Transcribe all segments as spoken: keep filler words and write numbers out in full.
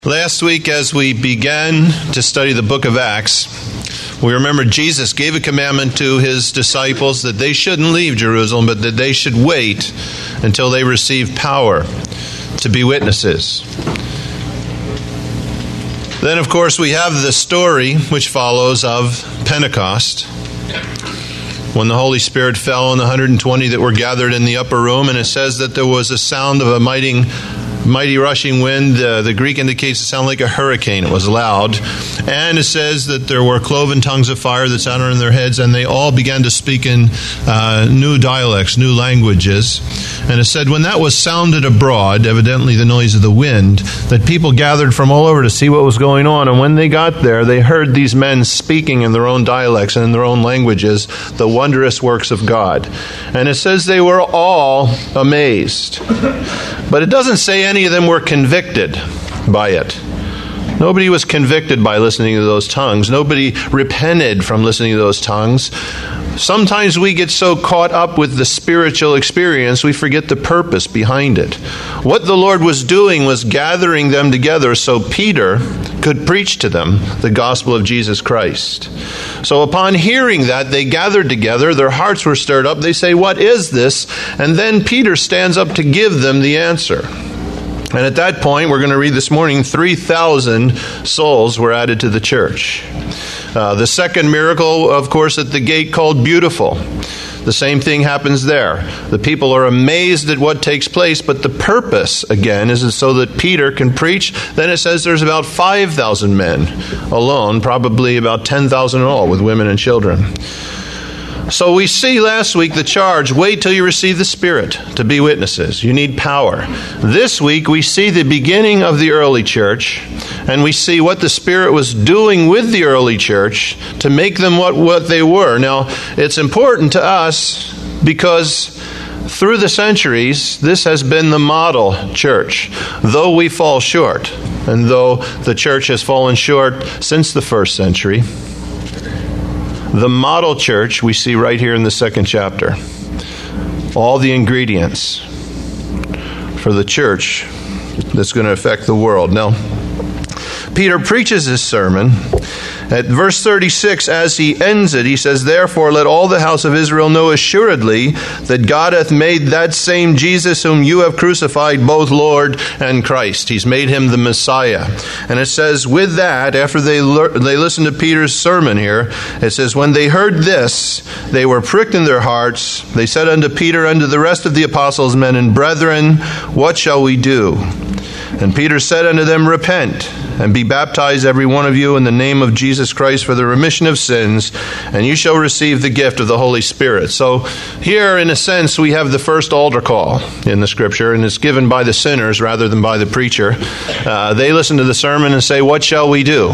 Last week, as we began to study the book of Acts, we remember Jesus gave a commandment to his disciples that they shouldn't leave Jerusalem, but that they should wait until they receive power to be witnesses. Then, of course, we have the story which follows of Pentecost, when the Holy Spirit fell on the one hundred twenty that were gathered in the upper room, and it says that there was a sound of a mighty Mighty rushing wind. Uh, the Greek indicates it sounded like a hurricane. It was loud. And it says that there were cloven tongues of fire that sounded in their heads, and they all began to speak in uh, new dialects, new languages. And it said when that was sounded abroad, evidently the noise of the wind, that people gathered from all over to see what was going on. And when they got there, they heard these men speaking in their own dialects and in their own languages the wondrous works of God. And it says they were all amazed. But it doesn't say any of them were convicted by it. Nobody was convicted by listening to those tongues. Nobody repented from listening to those tongues. Sometimes we get so caught up with the spiritual experience, we forget the purpose behind it. What the Lord was doing was gathering them together so Peter could preach to them the gospel of Jesus Christ. So upon hearing that, they gathered together, their hearts were stirred up. They say, "What is this?" And then Peter stands up to give them the answer. And at that point, we're going to read this morning, three thousand souls were added to the church. Uh, the second miracle, of course, at the gate called Beautiful. The same thing happens there. The people are amazed at what takes place, but the purpose, again, is so that Peter can preach. Then it says there's about five thousand men alone, probably about ten thousand in all, with women and children. So we see last week the charge, wait till you receive the Spirit to be witnesses. You need power. This week we see the beginning of the early church, and we see what the Spirit was doing with the early church to make them what, what they were. Now, it's important to us because through the centuries, this has been the model church. Though we fall short, and though the church has fallen short since the first century, the model church we see right here in the second chapter. All the ingredients for the church that's going to affect the world. Now, Peter preaches this sermon. At verse thirty-six, as he ends it, he says, "Therefore let all the house of Israel know assuredly that God hath made that same Jesus whom you have crucified both Lord and Christ." He's made him the Messiah. And it says, with that, after they le- they listened to Peter's sermon here, it says, when they heard this, they were pricked in their hearts. They said unto Peter, unto the rest of the apostles, men and brethren, what shall we do? And Peter said unto them, repent, and be baptized every one of you in the name of Jesus Christ for the remission of sins, and you shall receive the gift of the Holy Spirit. So here, in a sense, we have the first altar call in the Scripture, and it's given by the sinners rather than by the preacher. Uh, they listen to the sermon and say, what shall we do?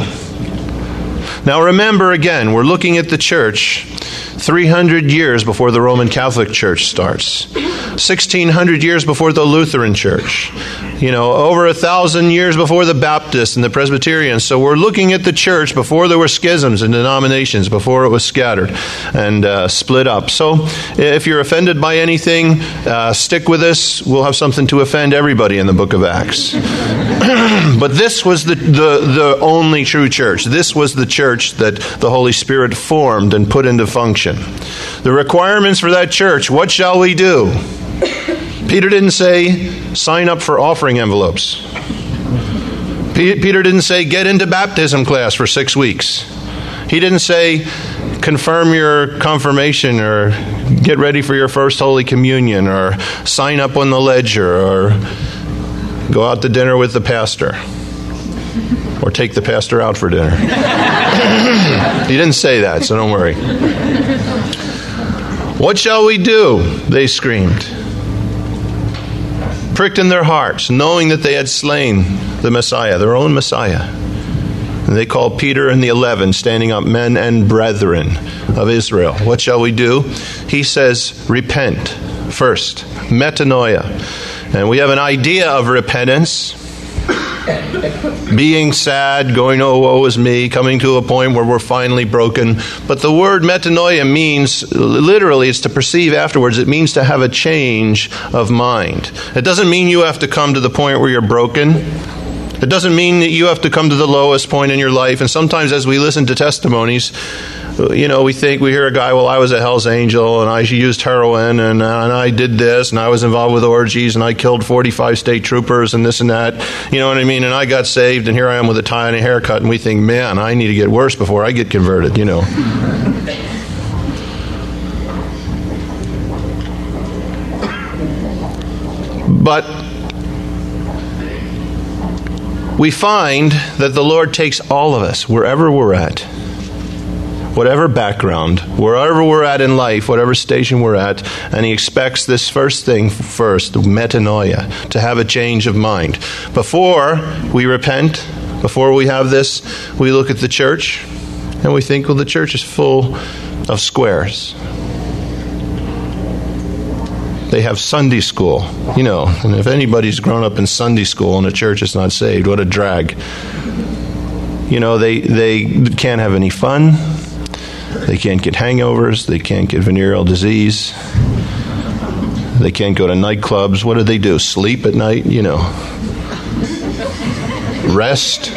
Now remember, again, we're looking at the church three hundred years before the Roman Catholic Church starts. sixteen hundred years before the Lutheran Church. You know, over a thousand years before the Baptists and the Presbyterians. So we're looking at the church before there were schisms and denominations, before it was scattered and uh, split up. So if you're offended by anything, uh, stick with us. We'll have something to offend everybody in the book of Acts. But this was the, the, the only true church. This was the church that the Holy Spirit formed and put into function. The requirements for that church, what shall we do? Peter didn't say, sign up for offering envelopes. Peter didn't say, get into baptism class for six weeks. He didn't say, confirm your confirmation or get ready for your first Holy Communion or sign up on the ledger or go out to dinner with the pastor or take the pastor out for dinner. He didn't say that, so don't worry. What shall we do? They screamed. Pricked in their hearts, knowing that they had slain the Messiah, their own Messiah. And they called Peter and the eleven, standing up, men and brethren of Israel. What shall we do? He says, repent first. Metanoia. And we have an idea of repentance. Being sad, going, oh, woe is me, coming to a point where we're finally broken. But the word metanoia means, literally, it's to perceive afterwards. It means to have a change of mind. It doesn't mean you have to come to the point where you're broken. It doesn't mean that you have to come to the lowest point in your life. And sometimes as we listen to testimonies, you know, we think, we hear a guy, well, I was a Hell's Angel, and I used heroin, and, uh, and I did this, and I was involved with orgies, and I killed forty-five state troopers, and this and that. You know what I mean? And I got saved, and here I am with a tie and a haircut, and we think, man, I need to get worse before I get converted, you know. But we find that the Lord takes all of us, wherever we're at, whatever background, wherever we're at in life, whatever station we're at, and He expects this first thing first, metanoia, to have a change of mind. Before we repent, before we have this, we look at the church, and we think, well, the church is full of squares. They have Sunday school, you know, and if anybody's grown up in Sunday school and a church is not saved, what a drag. You know, they, they can't have any fun. They can't get hangovers. They can't get venereal disease. They can't go to nightclubs. What do they do? Sleep at night, you know. Rest.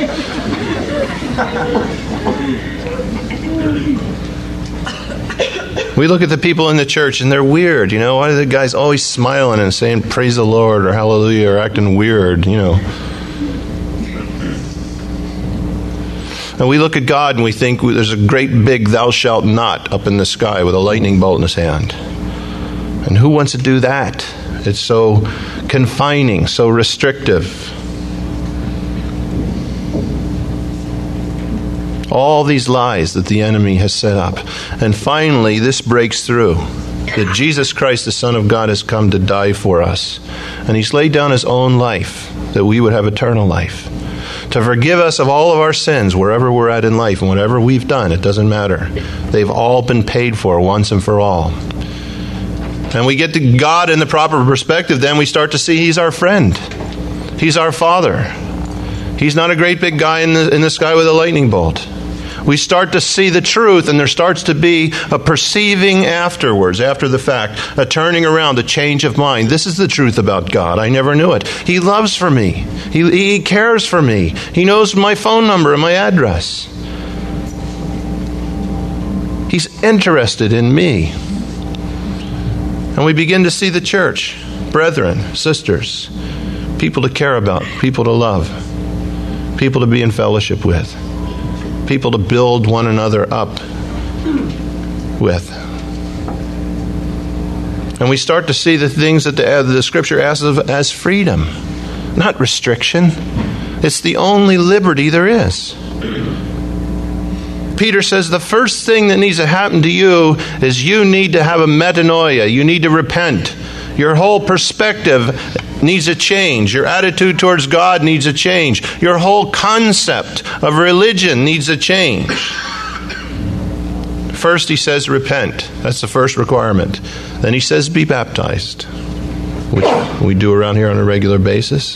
We look at the people in the church and they're weird, you know. Why are the guys always smiling and saying praise the Lord or hallelujah or acting weird, you know? And we look at God and we think there's a great big thou shalt not up in the sky with a lightning bolt in his hand. And who wants to do that? It's so confining, so restrictive. All these lies that the enemy has set up. And finally, this breaks through. That Jesus Christ, the Son of God, has come to die for us. And He's laid down His own life that we would have eternal life. To forgive us of all of our sins wherever we're at in life and whatever we've done, it doesn't matter. They've all been paid for once and for all. And we get to God in the proper perspective, then we start to see He's our friend. He's our Father. He's not a great big guy in the, in the sky with a lightning bolt. We start to see the truth, and there starts to be a perceiving afterwards, after the fact, a turning around, a change of mind. This is the truth about God. I never knew it. He loves for me. He, he cares for me. He knows my phone number and my address. He's interested in me. And we begin to see the church, brethren, sisters, people to care about, people to love, people to be in fellowship with, people to build one another up with. And we start to see the things that the, the Scripture asks of as freedom, not restriction. It's the only liberty there is. Peter says the first thing that needs to happen to you is you need to have a metanoia. You need to repent. Your whole perspective needs a change. Your attitude towards God needs a change. Your whole concept of religion needs a change. First, he says, repent. That's the first requirement. Then he says, be baptized, which we do around here on a regular basis.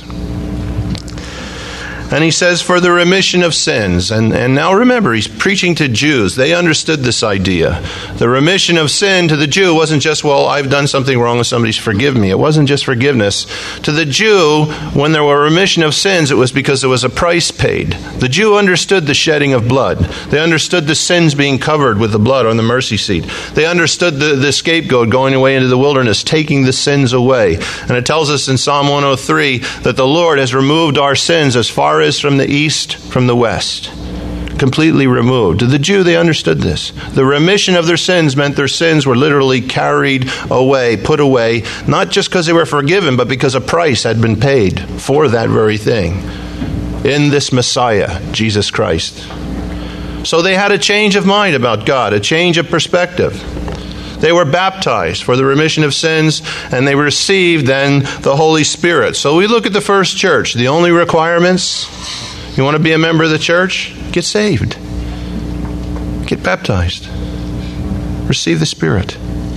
And he says, for the remission of sins. And, and now remember, he's preaching to Jews. They understood this idea. The remission of sin to the Jew wasn't just, well, I've done something wrong and somebody's forgive me. It wasn't just forgiveness. To the Jew, when there were remission of sins, it was because there was a price paid. The Jew understood the shedding of blood. They understood the sins being covered with the blood on the mercy seat. They understood the, the scapegoat going away into the wilderness, taking the sins away. And it tells us in Psalm one oh three that the Lord has removed our sins as far as from the east, from the west. Completely removed. To the Jew, they understood this. The remission of their sins meant their sins were literally carried away, put away, not just because they were forgiven, but because a price had been paid for that very thing in this Messiah, Jesus Christ. So they had a change of mind about God, a change of perspective. They were baptized for the remission of sins, and they received then the Holy Spirit. So we look at the first church. The only requirements, you want to be a member of the church? Get saved. Get baptized. Receive the Spirit.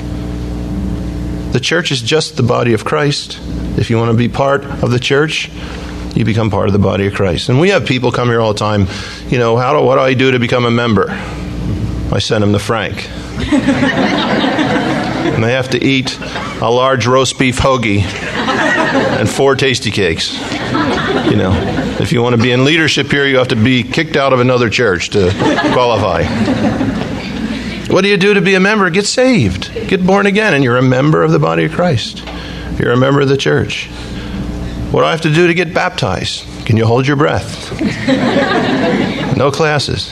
The church is just the body of Christ. If you want to be part of the church, you become part of the body of Christ. And we have people come here all the time, you know, how do, what do I do to become a member? I send them to Frank. And they have to eat a large roast beef hoagie and four tasty cakes. You know, if you want to be in leadership here, you have to be kicked out of another church to qualify. What do you do to be a member? Get saved. Get born again, and you're a member of the body of Christ. You're a member of the church. What do I have to do to get baptized? Can you hold your breath? No classes.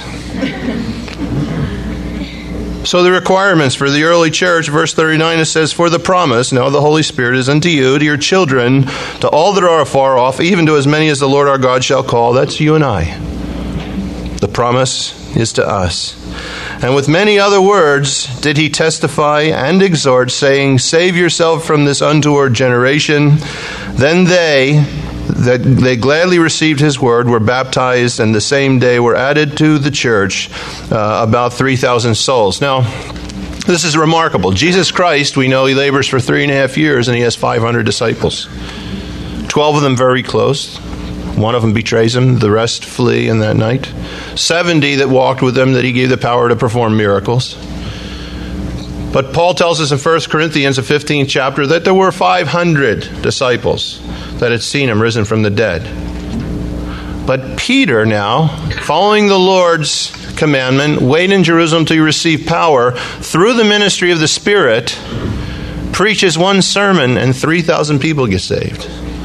So the requirements for the early church, verse thirty-nine, it says, "For the promise, now the Holy Spirit is unto you, to your children, to all that are afar off, even to as many as the Lord our God shall call." That's you and I. The promise is to us. "And with many other words did he testify and exhort, saying, Save yourself from this untoward generation. Then they that they gladly received his word, were baptized, and the same day were added to the church uh, about three thousand souls." Now, this is remarkable. Jesus Christ, we know he labors for three and a half years, and he has five hundred disciples. Twelve of them very close. One of them betrays him. The rest flee in that night. Seventy that walked with him, that he gave the power to perform miracles. But Paul tells us in First Corinthians, the fifteenth chapter, that there were five hundred disciples that had seen him risen from the dead. But Peter now, following the Lord's commandment, wait in Jerusalem till you receive power, through the ministry of the Spirit, preaches one sermon and three thousand people get saved.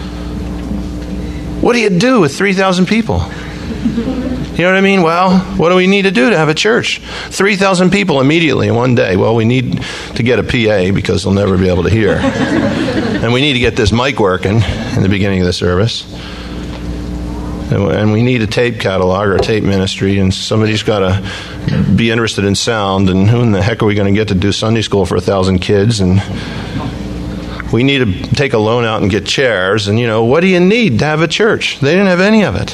What do you do with three thousand people? You know what I mean? Well, what do we need to do to have a church? three thousand people immediately in one day. Well, we need to get a P A because they'll never be able to hear. And we need to get this mic working in the beginning of the service. And we need a tape catalog or a tape ministry, and somebody's got to be interested in sound. And who in the heck are we going to get to do Sunday school for a thousand kids? And we need to take a loan out and get chairs. And, you know, what do you need to have a church? They didn't have any of it.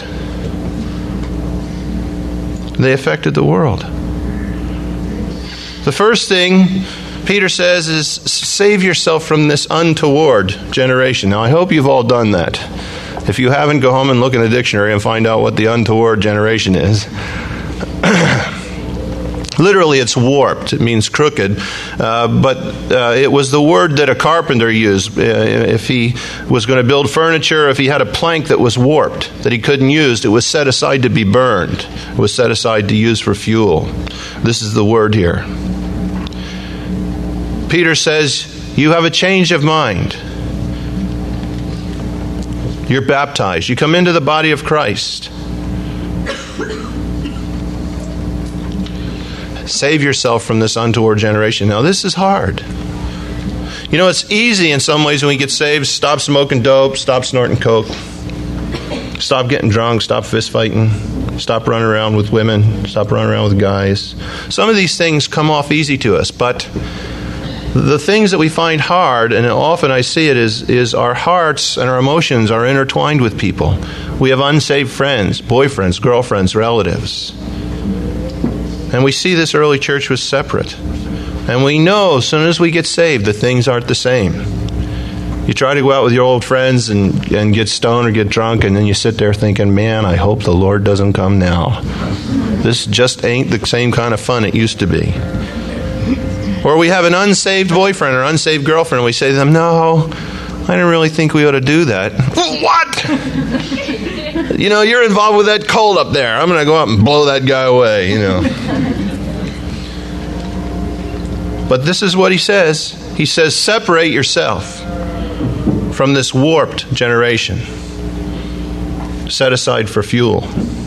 They affected the world. The first thing Peter says is, save yourself from this untoward generation. Now, I hope you've all done that. If you haven't, go home and look in the dictionary and find out what the untoward generation is. Literally, it's warped. It means crooked. Uh, but uh, it was the word that a carpenter used. Uh, if he was going to build furniture, if he had a plank that was warped, that he couldn't use, it was set aside to be burned. It was set aside to use for fuel. This is the word here. Peter says, you have a change of mind. You're baptized. You come into the body of Christ. Save yourself from this untoward generation. Now, this is hard. You know, it's easy in some ways when we get saved. Stop smoking dope. Stop snorting coke. Stop getting drunk. Stop fist fighting. Stop running around with women. Stop running around with guys. Some of these things come off easy to us, but the things that we find hard, and often I see it, is, is our hearts and our emotions are intertwined with people. We have unsaved friends, boyfriends, girlfriends, relatives. And we see this early church was separate. And we know as soon as we get saved, the things aren't the same. You try to go out with your old friends and, and get stoned or get drunk, and then you sit there thinking, man, I hope the Lord doesn't come now. This just ain't the same kind of fun it used to be. Or we have an unsaved boyfriend or unsaved girlfriend, and we say to them, no, I didn't really think we ought to do that. Well, what? You know, you're involved with that cold up there. I'm going to go out and blow that guy away, you know. But this is what he says. He says, separate yourself from this warped generation. Set aside for fuel.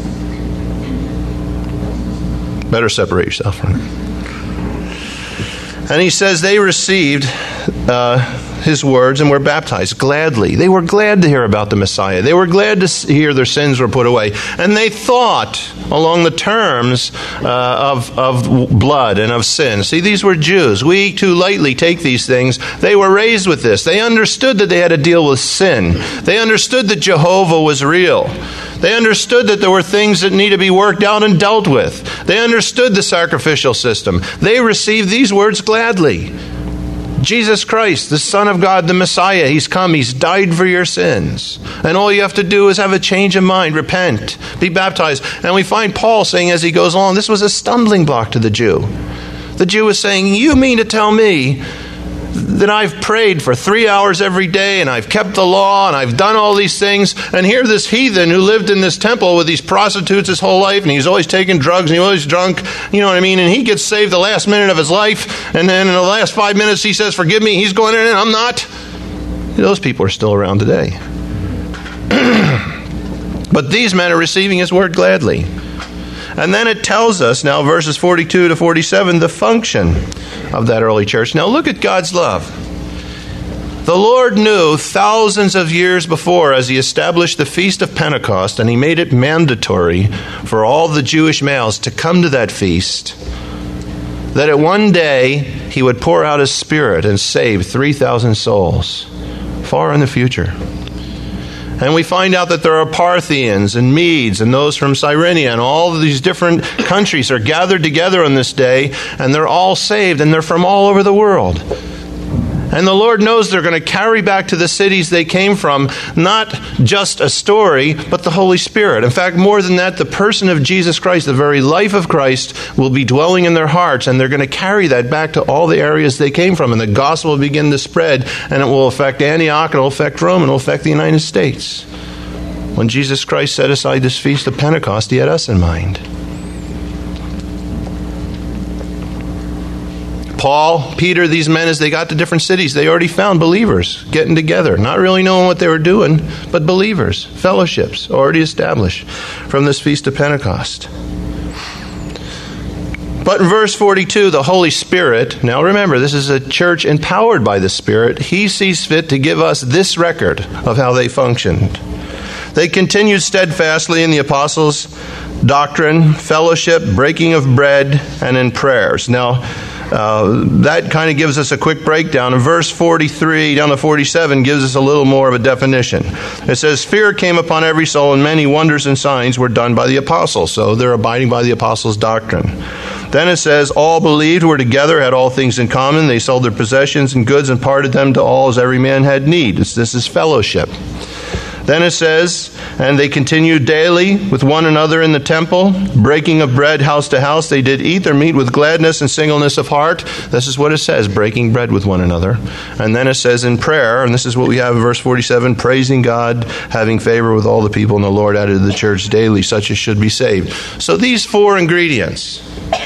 Better separate yourself from it. And he says they received uh, his words and were baptized gladly. They were glad to hear about the Messiah. They were glad to hear their sins were put away. And they thought along the terms uh, of, of blood and of sin. See, these were Jews. We too lightly take these things. They were raised with this. They understood that they had to deal with sin. They understood that Jehovah was real. They understood that there were things that need to be worked out and dealt with. They understood the sacrificial system. They received these words gladly. Jesus Christ, the Son of God, the Messiah, He's come. He's died for your sins. And all you have to do is have a change of mind, repent, be baptized. And we find Paul saying as he goes along, this was a stumbling block to the Jew. The Jew was saying, you mean to tell me that I've prayed for three hours every day, and I've kept the law, and I've done all these things, and here this heathen who lived in this temple with these prostitutes his whole life, and he's always taking drugs, and he's always drunk, you know what I mean, and he gets saved the last minute of his life, and then in the last five minutes he says, forgive me, he's going in and I'm not. Those people are still around today. But these men are receiving his word gladly. And then it tells us now, verses forty-two to forty-seven, the function of that early church. Now look at God's love. The Lord knew thousands of years before, as he established the Feast of Pentecost, and he made it mandatory for all the Jewish males to come to that feast, that at one day he would pour out his Spirit and save three thousand souls, far in the future. And we find out that there are Parthians and Medes and those from Cyrene, and all of these different countries are gathered together on this day, and they're all saved, and they're from all over the world. And the Lord knows they're going to carry back to the cities they came from not just a story, but the Holy Spirit. In fact, more than that, the person of Jesus Christ, the very life of Christ, will be dwelling in their hearts, and they're going to carry that back to all the areas they came from, and the gospel will begin to spread, and it will affect Antioch, it will affect Rome, and it will affect the United States. When Jesus Christ set aside this feast of Pentecost, he had us in mind. Paul, Peter, these men, as they got to different cities, they already found believers getting together, not really knowing what they were doing, but believers, fellowships already established from this Feast of Pentecost. But in verse forty-two, the Holy Spirit, now remember, this is a church empowered by the Spirit. He sees fit to give us this record of how they functioned. They continued steadfastly in the apostles' doctrine, fellowship, breaking of bread, and in prayers. Now, Uh, that kind of gives us a quick breakdown. In verse forty-three down to forty-seven gives us a little more of a definition. It says, fear came upon every soul, and many wonders and signs were done by the apostles. So they're abiding by the apostles' doctrine. Then it says, all believed, were together, had all things in common. They sold their possessions and goods and parted them to all as every man had need. It's, this is fellowship. Then it says, and they continued daily with one another in the temple, breaking of bread house to house. They did eat their meat with gladness and singleness of heart. This is what it says, breaking bread with one another. And then it says in prayer, and this is what we have in verse forty-seven, praising God, having favor with all the people, and the Lord added to the church daily such as should be saved. So these four ingredients.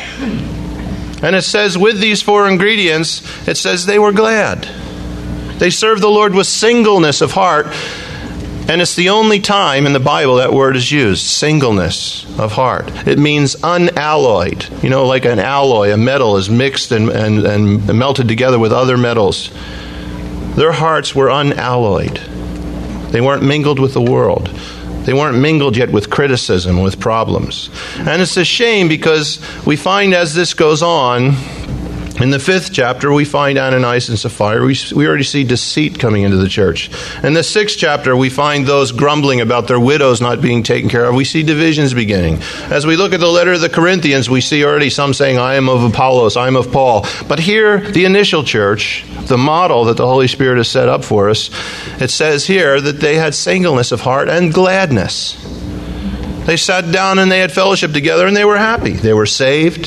And it says with these four ingredients, it says they were glad. They served the Lord with singleness of heart. And it's the only time in the Bible that word is used, singleness of heart. It means unalloyed. You know, like an alloy, a metal is mixed and, and, and melted together with other metals. Their hearts were unalloyed. They weren't mingled with the world. They weren't mingled yet with criticism, with problems. And it's a shame because we find as this goes on, in the fifth chapter, we find Ananias and Sapphira. We, we already see deceit coming into the church. In the sixth chapter, we find those grumbling about their widows not being taken care of. We see divisions beginning. As we look at the letter of the Corinthians, we see already some saying, I am of Apollos, I am of Paul. But here, the initial church, the model that the Holy Spirit has set up for us, it says here that they had singleness of heart and gladness. They sat down and they had fellowship together and they were happy. They were saved.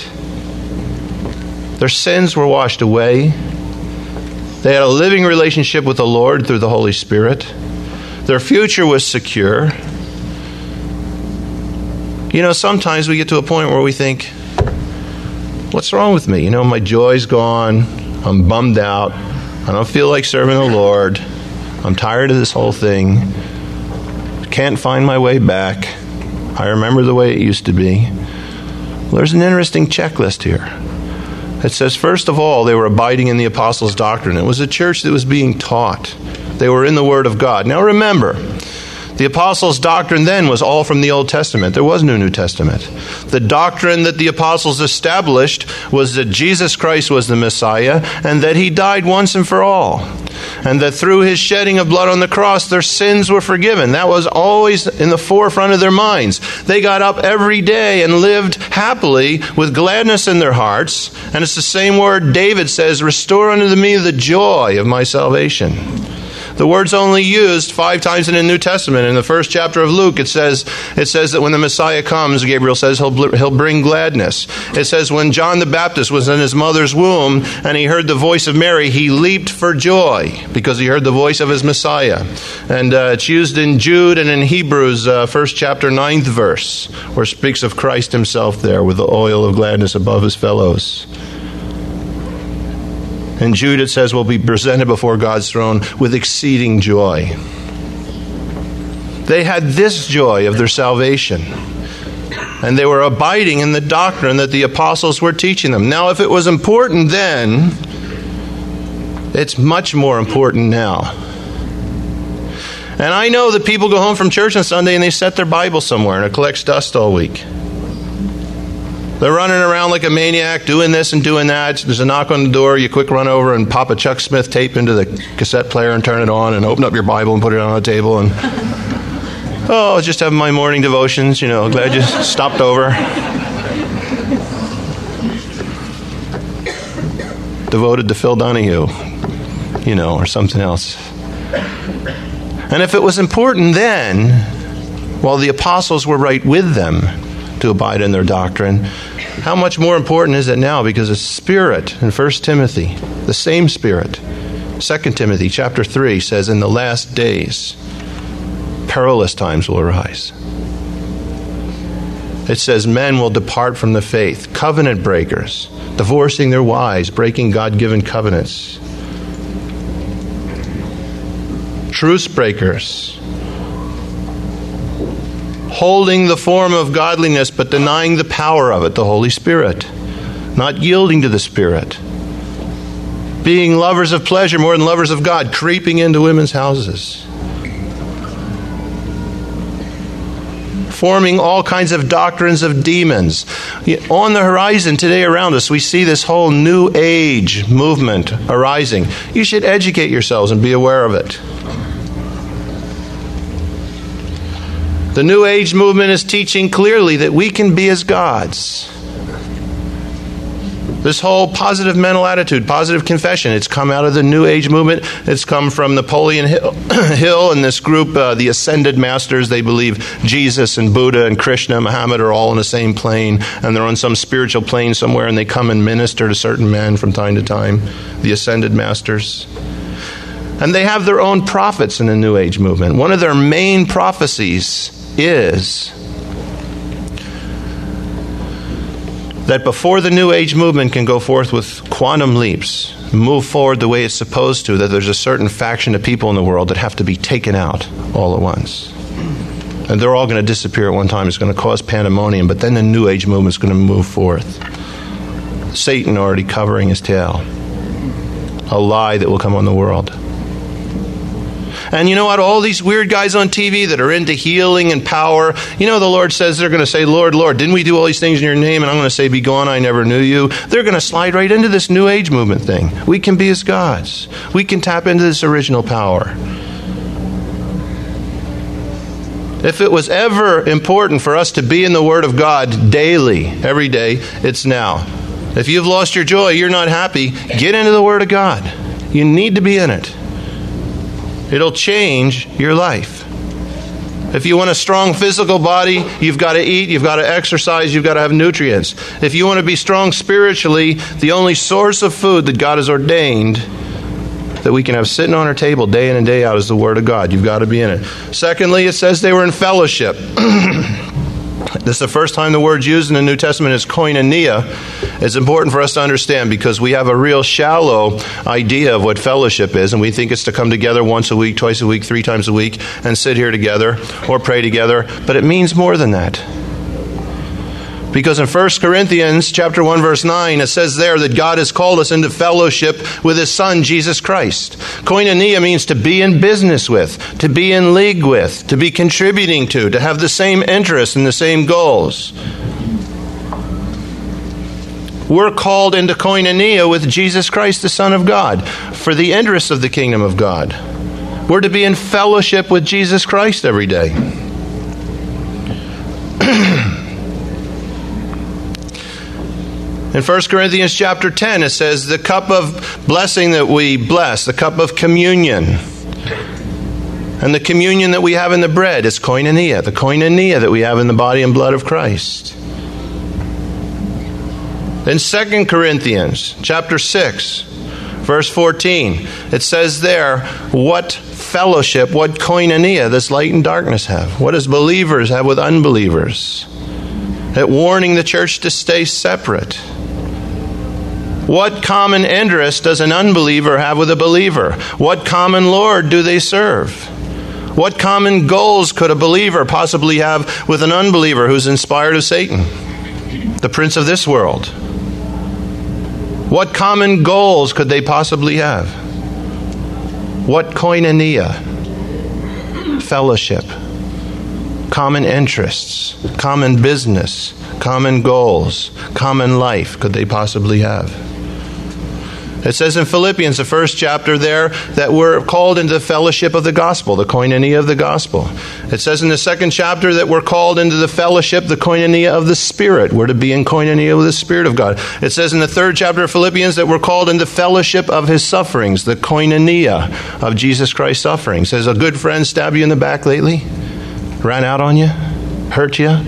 Their sins were washed away. They had a living relationship with the Lord through the Holy Spirit. Their future was secure. You know, sometimes we get to a point where we think, what's wrong with me? You know, my joy's gone. I'm bummed out. I don't feel like serving the Lord. I'm tired of this whole thing. Can't find my way back. I remember the way it used to be. Well, there's an interesting checklist here. It says, first of all, they were abiding in the apostles' doctrine. It was a church that was being taught. They were in the Word of God. Now remember, the apostles' doctrine then was all from the Old Testament. There was no New Testament. The doctrine that the apostles established was that Jesus Christ was the Messiah and that he died once and for all. And that through his shedding of blood on the cross, their sins were forgiven. That was always in the forefront of their minds. They got up every day and lived happily with gladness in their hearts. And it's the same word David says, restore unto me the joy of my salvation. The word's only used five times in the New Testament. In the first chapter of Luke, it says it says that when the Messiah comes, Gabriel says he'll he'll bring gladness. It says when John the Baptist was in his mother's womb and he heard the voice of Mary, he leaped for joy because he heard the voice of his Messiah. And uh, it's used in Jude and in Hebrews, uh, first chapter, ninth verse, where it speaks of Christ himself there with the oil of gladness above his fellows. In Jude it says we'll be presented before God's throne with exceeding joy. They had this joy of their salvation. And they were abiding in the doctrine that the apostles were teaching them. Now, if it was important then, it's much more important now. And I know that people go home from church on Sunday and they set their Bible somewhere and it collects dust all week. They're running around like a maniac, doing this and doing that. There's a knock on the door. You quick run over and pop a Chuck Smith tape into the cassette player and turn it on and open up your Bible and put it on the table. And oh, I was just having my morning devotions. You know, glad you stopped over. Devoted to Phil Donahue, you know, or something else. And if it was important then, while the apostles were right with them to abide in their doctrine, how much more important is it now? Because the Spirit in First Timothy, the same Spirit, Second Timothy chapter three says, in the last days, perilous times will arise. It says men will depart from the faith, covenant breakers, divorcing their wives, breaking God-given covenants, truce breakers, holding the form of godliness but denying the power of it, the Holy Spirit, not yielding to the Spirit, being lovers of pleasure more than lovers of God, creeping into women's houses, forming all kinds of doctrines of demons. On the horizon today around us, we see this whole New Age movement arising. You should educate yourselves and be aware of it. The New Age movement is teaching clearly that we can be as gods. This whole positive mental attitude, positive confession, it's come out of the New Age movement. It's come from Napoleon Hill, Hill and this group, uh, the Ascended Masters. They believe Jesus and Buddha and Krishna, Muhammad are all on the same plane, and they're on some spiritual plane somewhere, and they come and minister to certain men from time to time, the Ascended Masters. And they have their own prophets in the New Age movement. One of their main prophecies is that before the New Age movement can go forth with quantum leaps, move forward the way it's supposed to, that there's a certain faction of people in the world that have to be taken out all at once. And they're all going to disappear at one time. It's going to cause pandemonium, but then the New Age movement's going to move forth. Satan already covering his tail. A lie that will come on the world. And you know what? All these weird guys on T V that are into healing and power, you know the Lord says they're going to say, Lord, Lord, didn't we do all these things in your name? And I'm going to say, be gone, I never knew you. They're going to slide right into this New Age movement thing. We can be as gods. We can tap into this original power. If it was ever important for us to be in the Word of God daily, every day, it's now. If you've lost your joy, you're not happy, get into the Word of God. You need to be in it. It'll change your life. If you want a strong physical body, you've got to eat, you've got to exercise, you've got to have nutrients. If you want to be strong spiritually, the only source of food that God has ordained that we can have sitting on our table day in and day out is the Word of God. You've got to be in it. Secondly, it says they were in fellowship. This is the first time the word's used in the New Testament is koinonia. It's important for us to understand because we have a real shallow idea of what fellowship is, and we think it's to come together once a week, twice a week, three times a week, and sit here together or pray together. But it means more than that. Because in First Corinthians chapter one, verse nine, it says there that God has called us into fellowship with His Son, Jesus Christ. Koinonia means to be in business with, to be in league with, to be contributing to, to have the same interests and the same goals. We're called into koinonia with Jesus Christ, the Son of God, for the interests of the kingdom of God. We're to be in fellowship with Jesus Christ every day. In First Corinthians chapter ten, it says the cup of blessing that we bless, the cup of communion, And the communion that we have in the bread is koinonia, the koinonia that we have in the body and blood of Christ. In Second Corinthians chapter six, verse fourteen, it says there, what fellowship, what koinonia does light and darkness have? What does believers have with unbelievers? It warning the church to stay separate. What common interest does an unbeliever have with a believer? What common Lord do they serve? What common goals could a believer possibly have with an unbeliever who's inspired of Satan, the prince of this world? What common goals could they possibly have? What koinonia, fellowship, common interests, common business, common goals, common life could they possibly have? It says in Philippians, the first chapter there, that we're called into the fellowship of the gospel, the koinonia of the gospel. It says in the second chapter that we're called into the fellowship, the koinonia of the Spirit. We're to be in koinonia with the Spirit of God. It says in the third chapter of Philippians that we're called into fellowship of His sufferings, the koinonia of Jesus Christ's sufferings. Has a good friend stabbed you in the back lately? Ran out on you? Hurt you?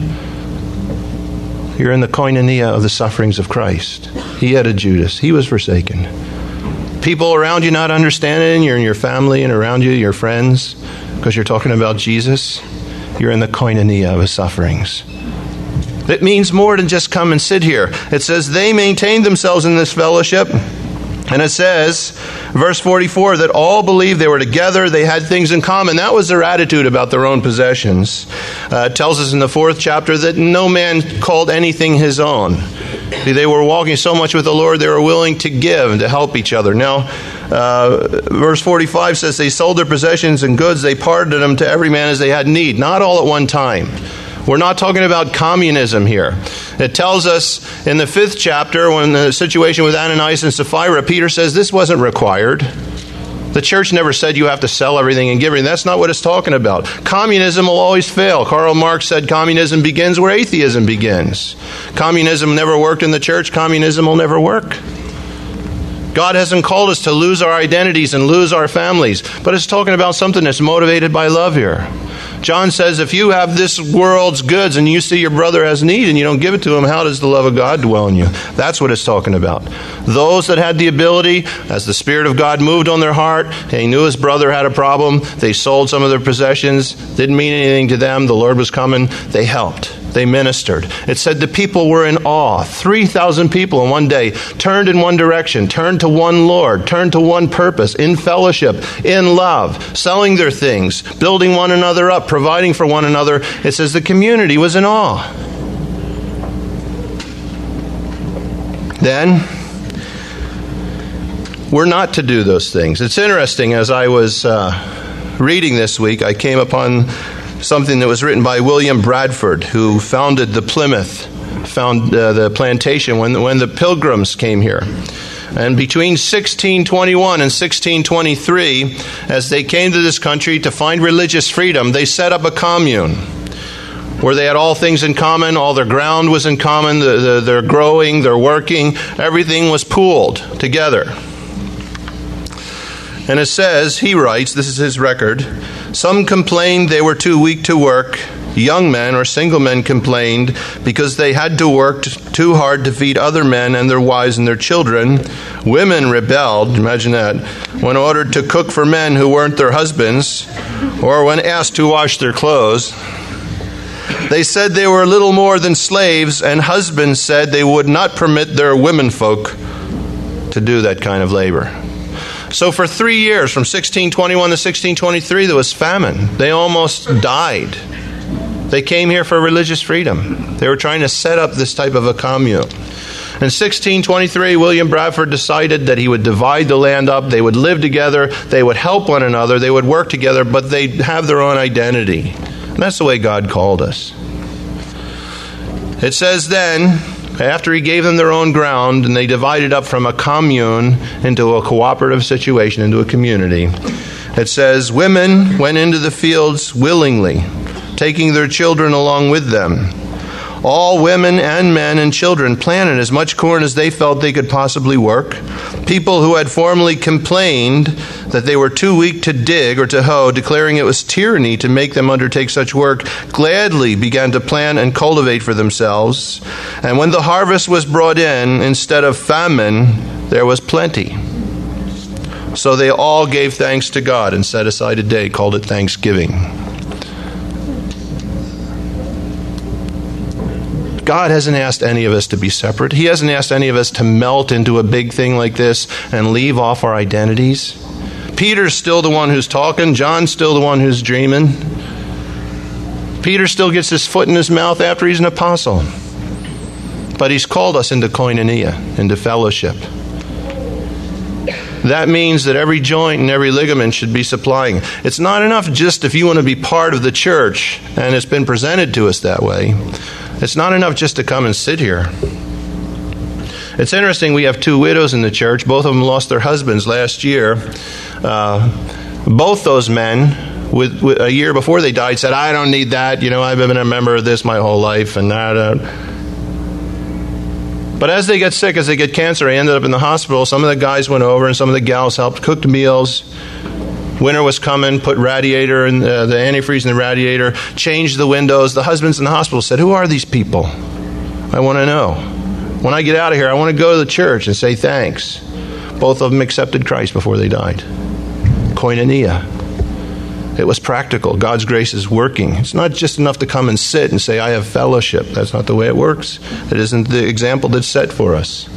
You're in the koinonia of the sufferings of Christ. He had a Judas. He was forsaken. People around you not understanding, you're in your family and around you, your friends, because you're talking about Jesus, you're in the koinonia of His sufferings. It means more than just come and sit here. It says they maintained themselves in this fellowship. And it says, verse forty-four, that all believed, they were together, they had things in common. That was their attitude about their own possessions. Uh, it tells us in the fourth chapter that no man called anything his own. They were walking so much with the Lord, they were willing to give and to help each other. Now, uh, verse forty-five says, they sold their possessions and goods, they parted them to every man as they had need. Not all at one time. We're not talking about communism here. It tells us in the fifth chapter, when the situation with Ananias and Sapphira, Peter says this wasn't required. The church never said you have to sell everything and give everything. That's not what it's talking about. Communism will always fail. Karl Marx said communism begins where atheism begins. Communism never worked in the church. Communism will never work. God hasn't called us to lose our identities and lose our families, but it's talking about something that's motivated by love here. John says, if you have this world's goods and you see your brother has need and you don't give it to him, how does the love of God dwell in you? That's what it's talking about. Those that had the ability, as the Spirit of God moved on their heart, and he knew his brother had a problem, they sold some of their possessions, didn't mean anything to them, the Lord was coming, they helped. They ministered. It said the people were in awe. three thousand people in one day turned in one direction, turned to one Lord, turned to one purpose, in fellowship, in love, selling their things, building one another up, providing for one another. It says the community was in awe. Then, we're not to do those things. It's interesting, as I was uh, reading this week, I came upon something that was written by William Bradford, who founded the Plymouth, found uh, the plantation when, when the Pilgrims came here. And between sixteen twenty-one and sixteen twenty-three, as they came to this country to find religious freedom, they set up a commune where they had all things in common, all their ground was in common, the, the, they're growing, they're working, everything was pooled together. And it says, he writes, this is his record, some complained they were too weak to work. Young men or single men complained because they had to work too hard to feed other men and their wives and their children. Women rebelled, imagine that, when ordered to cook for men who weren't their husbands, or when asked to wash their clothes. They said they were little more than slaves, and husbands said they would not permit their womenfolk to do that kind of labor. So for three years, from sixteen twenty-one to sixteen twenty-three, there was famine. They almost died. They came here for religious freedom. They were trying to set up this type of a commune. In sixteen twenty-three, William Bradford decided that he would divide the land up. They would live together. They would help one another. They would work together, but they'd have their own identity. And that's the way God called us. It says then, after he gave them their own ground and they divided up from a commune into a cooperative situation, into a community, it says, women went into the fields willingly, taking their children along with them. All women and men and children planted as much corn as they felt they could possibly work. People who had formerly complained that they were too weak to dig or to hoe, declaring it was tyranny to make them undertake such work, gladly began to plant and cultivate for themselves. And when the harvest was brought in, instead of famine, there was plenty. So they all gave thanks to God and set aside a day, called it Thanksgiving. God hasn't asked any of us to be separate. He hasn't asked any of us to melt into a big thing like this and leave off our identities. Peter's still the one who's talking. John's still the one who's dreaming. Peter still gets his foot in his mouth after he's an apostle. But he's called us into koinonia, into fellowship. That means that every joint and every ligament should be supplying. It's not enough just if you want to be part of the church, and it's been presented to us that way. It's not enough just to come and sit here. It's interesting, we have two widows in the church. Both of them lost their husbands last year. Uh, both those men, with, with a year before they died, said, I don't need that. You know, I've been a member of this my whole life. And that. Uh. But as they get sick, as they get cancer, they ended up in the hospital. Some of the guys went over and some of the gals helped, cooked meals. Winter was coming, put radiator in the, the antifreeze in the radiator, changed the windows. The husbands in the hospital said, who are these people? I want to know. When I get out of here, I want to go to the church and say thanks. Both of them accepted Christ before they died. Koinonia. It was practical. God's grace is working. It's not just enough to come and sit and say, I have fellowship. That's not the way it works. It isn't the example that's set for us.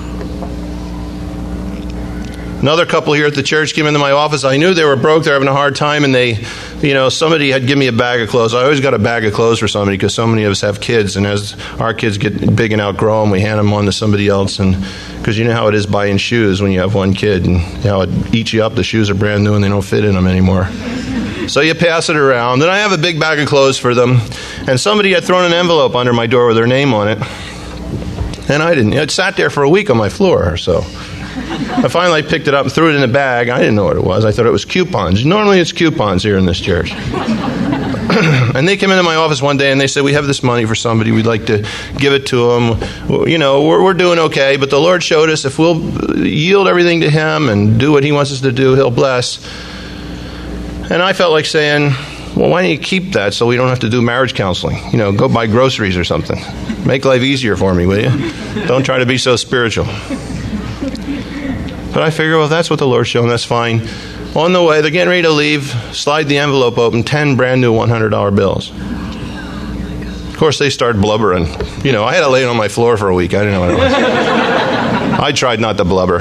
Another couple here at the church came into my office. I knew they were broke. They're having a hard time. And they, you know, somebody had given me a bag of clothes. I always got a bag of clothes for somebody because so many of us have kids. And as our kids get big and outgrow them, we hand them on to somebody else. And because you know how it is buying shoes when you have one kid. And how it eats you up. The shoes are brand new and they don't fit in them anymore. So you pass it around. And I have a big bag of clothes for them. And somebody had thrown an envelope under my door with their name on it. And I didn't. It sat there for a week on my floor or so. I finally picked it up and threw it in a bag. I didn't know what it was. I thought it was coupons. Normally it's coupons here in this church. And they came into my office one day and they said, we have this money for somebody. We'd like to give it to them. You know, we're, we're doing okay, but the Lord showed us if we'll yield everything to Him and do what He wants us to do, He'll bless. And I felt like saying, well, why don't you keep that so we don't have to do marriage counseling? You know, go buy groceries or something. Make life easier for me, will you? Don't try to be so spiritual. But I figure, well, if that's what the Lord's showing, that's fine. On the way, they're getting ready to leave, slide the envelope open, ten brand new one hundred dollar bills. Of course, they start blubbering. You know, I had to lay it on my floor for a week. I didn't know what it was. I tried not to blubber.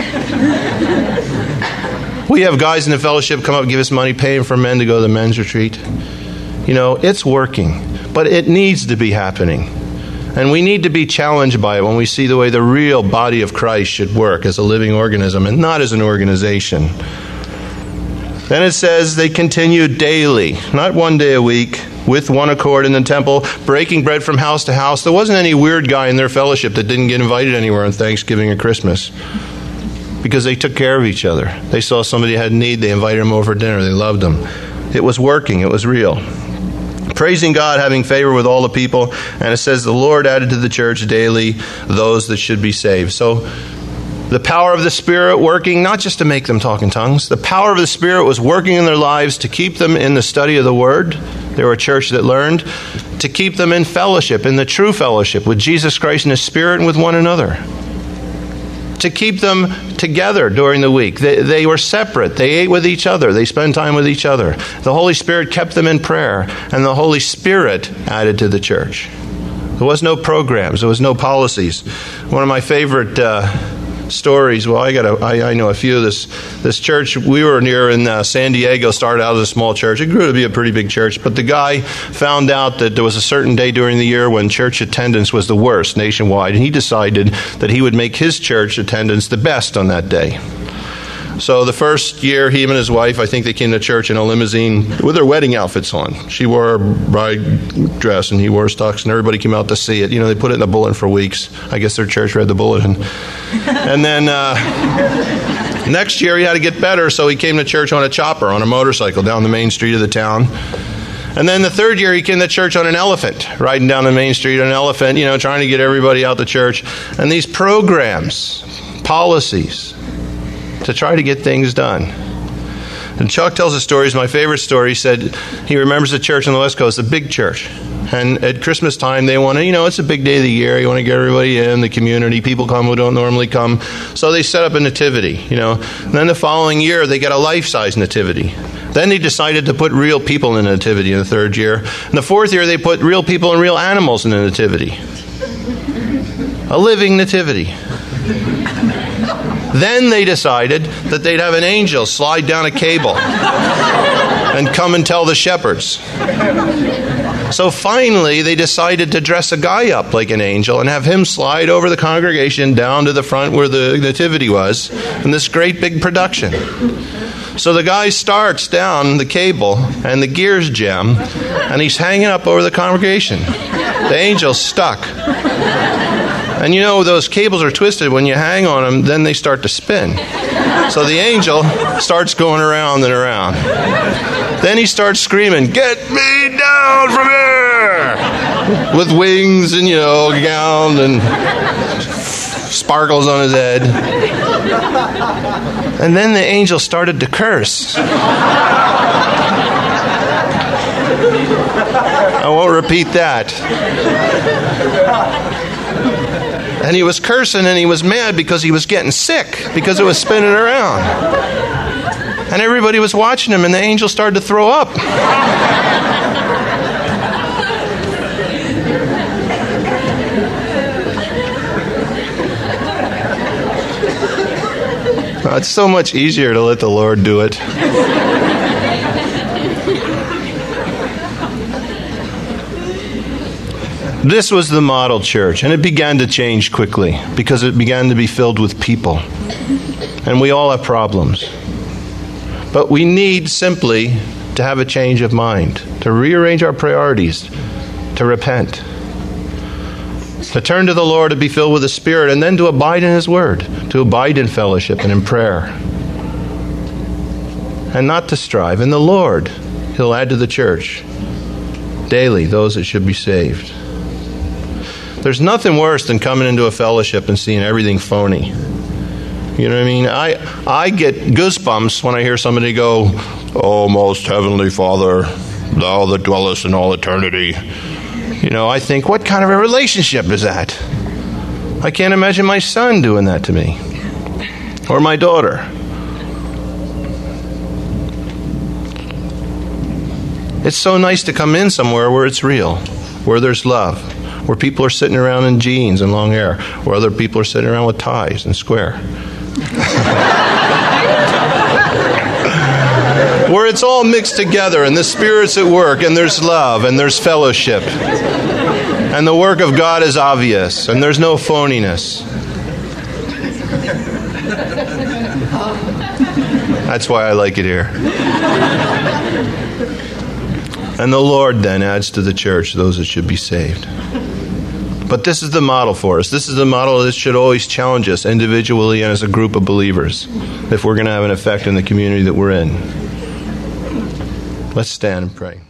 We have guys in the fellowship come up and give us money, paying for men to go to the men's retreat. You know, it's working, but it needs to be happening. And we need to be challenged by it when we see the way the real body of Christ should work as a living organism and not as an organization. Then it says they continued daily, not one day a week, with one accord in the temple, breaking bread from house to house. There wasn't any weird guy in their fellowship that didn't get invited anywhere on Thanksgiving or Christmas because they took care of each other. They saw somebody had need, they invited them over for dinner, they loved them. It was working, it was real. Praising God, having favor with all the people. And it says the Lord added to the church daily those that should be saved. So the power of the Spirit working, not just to make them talk in tongues. The power of the Spirit was working in their lives to keep them in the study of the Word. They were a church that learned. To keep them in fellowship, in the true fellowship with Jesus Christ and His Spirit and with one another. To keep them together during the week. They, they were separate. They ate with each other. They spent time with each other. The Holy Spirit kept them in prayer. And the Holy Spirit added to the church. There was no programs. There was no policies. One of my favorite uh, stories, well, I got a, I, I know a few of this. This church we were near in uh, San Diego started out as a small church. It grew to be a pretty big church. But the guy found out that there was a certain day during the year when church attendance was the worst nationwide. And he decided that he would make his church attendance the best on that day. So the first year, he and his wife, I think they came to church in a limousine with their wedding outfits on. She wore a bride dress and he wore tux, and everybody came out to see it. You know, they put it in the bulletin for weeks. I guess their church read the bulletin. And then uh, next year, he had to get better, so he came to church on a chopper, on a motorcycle, down the main street of the town. And then the third year, he came to church on an elephant, riding down the main street on an elephant, you know, trying to get everybody out to church. And these programs, policies, to try to get things done. And Chuck tells a story. It's my favorite story. He said he remembers a church on the West Coast, a big church. And at Christmas time, they want to, you know, it's a big day of the year. You want to get everybody in, the community. People come who don't normally come. So they set up a nativity, you know. And then the following year, they get a life-size nativity. Then they decided to put real people in the nativity in the third year. In the fourth year, they put real people and real animals in the nativity. A living nativity. Then they decided that they'd have an angel slide down a cable and come and tell the shepherds. So finally, they decided to dress a guy up like an angel and have him slide over the congregation down to the front where the nativity was in this great big production. So the guy starts down the cable and the gears jam, and he's hanging up over the congregation. The angel's stuck. And you know, those cables are twisted. When you hang on them, then they start to spin. So the angel starts going around and around. Then he starts screaming, "Get me down from here!" With wings and, you know, a gown and sparkles on his head. And then the angel started to curse. I won't repeat that. And he was cursing and he was mad because he was getting sick, because it was spinning around. And everybody was watching him, and the angel started to throw up. It's so much easier to let the Lord do it. This was the model church, and it began to change quickly because it began to be filled with people. And we all have problems. But we need simply to have a change of mind, to rearrange our priorities, to repent, to turn to the Lord, to be filled with the Spirit, and then to abide in His Word, to abide in fellowship and in prayer. And not to strive. In the Lord, He'll add to the church daily those that should be saved. There's nothing worse than coming into a fellowship and seeing everything phony. You know what I mean? I I get goosebumps when I hear somebody go, "Oh, most heavenly Father, thou that dwellest in all eternity." You know, I think, what kind of a relationship is that? I can't imagine my son doing that to me. Or my daughter. It's so nice to come in somewhere where it's real, where there's love, where people are sitting around in jeans and long hair, where other people are sitting around with ties and square. Where it's all mixed together and the Spirit's at work and there's love and there's fellowship. And the work of God is obvious and there's no phoniness. That's why I like it here. And the Lord then adds to the church those that should be saved. But this is the model for us. This is the model that should always challenge us individually and as a group of believers if we're going to have an effect in the community that we're in. Let's stand and pray.